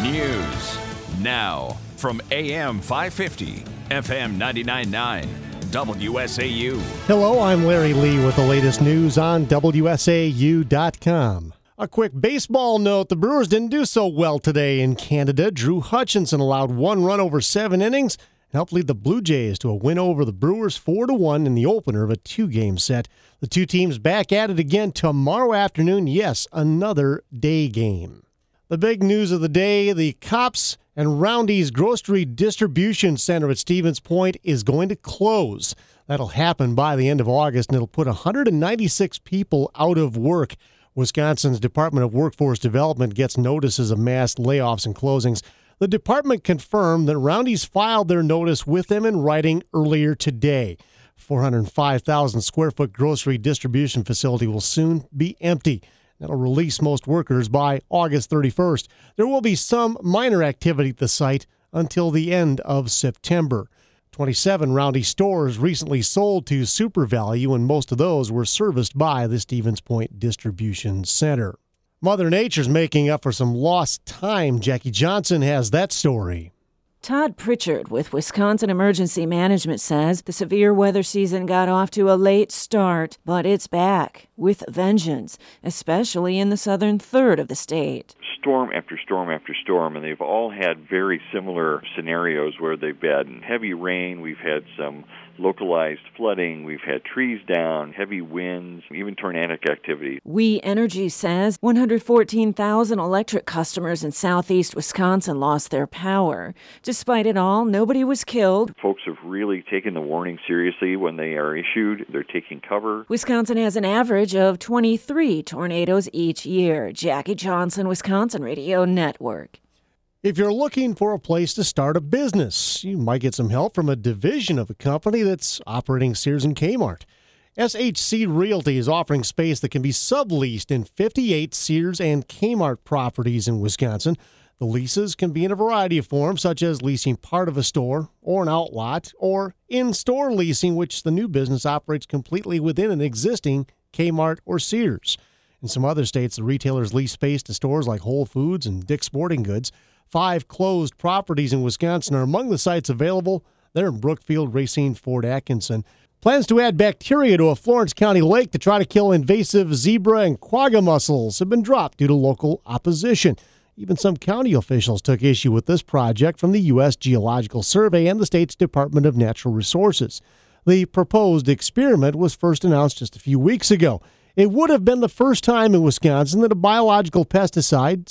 News now from AM 550, FM 99.9, WSAU. Hello, I'm Larry Lee with the latest news on WSAU.com. A quick baseball note, the Brewers didn't do so well today in Canada. Drew Hutchinson allowed one run over 7 innings and helped lead the Blue Jays to a win over the Brewers 4-1 in the opener of a 2-game set. The two teams back at it again tomorrow afternoon. Yes, another day game. The big news of the day, the Kopp's and Roundy's Grocery Distribution Center at Stevens Point is going to close. That'll happen by the end of August, and it'll put 196 people out of work. Wisconsin's Department of Workforce Development gets notices of mass layoffs and closings. The department confirmed that Roundy's filed their notice with them in writing earlier today. 405,000 square foot grocery distribution facility will soon be empty. That'll release most workers by August 31st. There will be some minor activity at the site until the end of September. 27 Roundy stores recently sold to SuperValu, and most of those were serviced by the Stevens Point Distribution Center. Mother Nature's making up for some lost time. Jackie Johnson has that story. Todd Pritchard with Wisconsin Emergency Management says the severe weather season got off to a late start, but it's back with vengeance, especially in the southern third of the state. Storm after storm after storm, and they've all had very similar scenarios where they've had heavy rain, we've had some localized flooding, we've had trees down, heavy winds, even tornadic activity. We Energy says 114,000 electric customers in southeast Wisconsin lost their power. Despite it all, nobody was killed. Folks have really taken the warning seriously when they are issued. They're taking cover. Wisconsin has an average of 23 tornadoes each year. Jackie Johnson, Wisconsin Radio Network. If you're looking for a place to start a business, you might get some help from a division of a company that's operating Sears and Kmart. SHC Realty is offering space that can be subleased in 58 Sears and Kmart properties in Wisconsin. The leases can be in a variety of forms, such as leasing part of a store or an outlot, or in-store leasing, which the new business operates completely within an existing Kmart or Sears. In some other states, the retailers lease space to stores like Whole Foods and Dick's Sporting Goods. 5 closed properties in Wisconsin are among the sites available. They're in Brookfield, Racine, Fort Atkinson. Plans to add bacteria to a Florence County lake to try to kill invasive zebra and quagga mussels have been dropped due to local opposition. Even some county officials took issue with this project from the U.S. Geological Survey and the state's Department of Natural Resources. The proposed experiment was first announced just a few weeks ago. It would have been the first time in Wisconsin that a biological pesticide,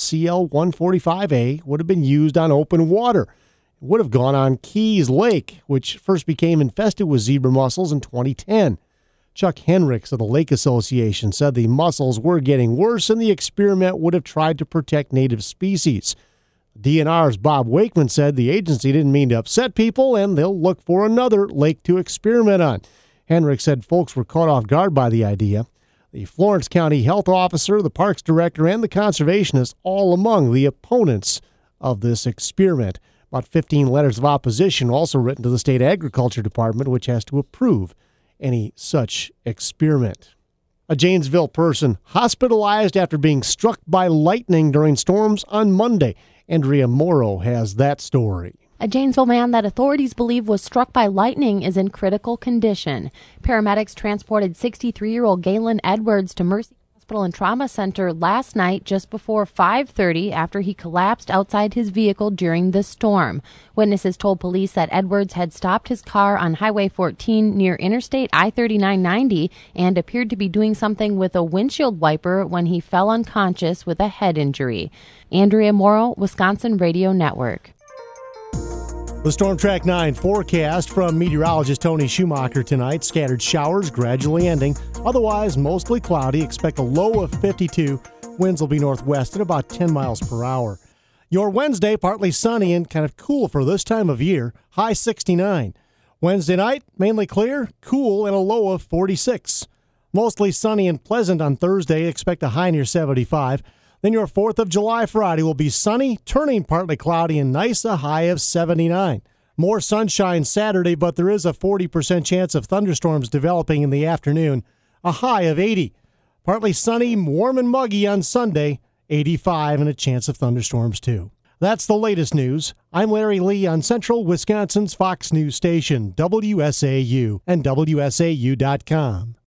CL-145A, would have been used on open water. It would have gone on Keys Lake, which first became infested with zebra mussels in 2010. Chuck Henricks of the Lake Association said the mussels were getting worse and the experiment would have tried to protect native species. DNR's Bob Wakeman said the agency didn't mean to upset people and they'll look for another lake to experiment on. Henricks said folks were caught off guard by the idea. The Florence County Health Officer, the Parks Director, and the Conservationist all among the opponents of this experiment. About 15 letters of opposition also written to the State Agriculture Department, which has to approve any such experiment. A Janesville person hospitalized after being struck by lightning during storms on Monday. Andrea Morrow has that story. A Janesville man that authorities believe was struck by lightning is in critical condition. Paramedics transported 63-year-old Galen Edwards to Mercy Hospital and Trauma Center last night just before 5:30 after he collapsed outside his vehicle during the storm. Witnesses told police that Edwards had stopped his car on Highway 14 near Interstate I-3990 and appeared to be doing something with a windshield wiper when he fell unconscious with a head injury. Andrea Morrow, Wisconsin Radio Network. The Storm Track 9 forecast from meteorologist Tony Schumacher tonight. Scattered showers gradually ending. Otherwise, mostly cloudy. Expect a low of 52. Winds will be northwest at about 10 miles per hour. Your Wednesday, partly sunny and kind of cool for this time of year. High 69. Wednesday night, mainly clear, cool, and a low of 46. Mostly sunny and pleasant on Thursday. Expect a high near 75. Then your 4th of July Friday will be sunny, turning partly cloudy and nice, a high of 79. More sunshine Saturday, but there is a 40% chance of thunderstorms developing in the afternoon, a high of 80. Partly sunny, warm and muggy on Sunday, 85, and a chance of thunderstorms too. That's the latest news. I'm Larry Lee on Central Wisconsin's Fox News station, WSAU, and WSAU.com.